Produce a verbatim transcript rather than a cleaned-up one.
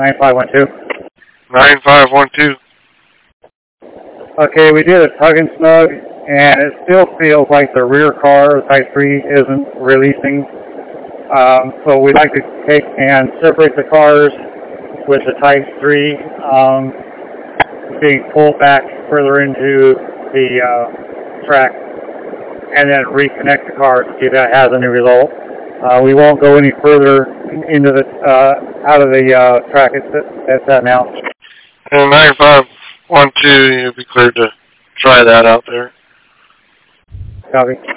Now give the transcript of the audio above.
nine five one two. nine five one two. Okay, we did a tug and snug, and it still feels like the rear car, the Type three, isn't releasing. Um, so we'd like to take and separate the cars with the Type three um, being pulled back further into the uh, track, and then reconnect the cars to see if that has any result. Uh, we won't go any further into the uh, out of the uh, track it's, it's at now. And nine five one two, you'll be cleared to try that out there. Copy.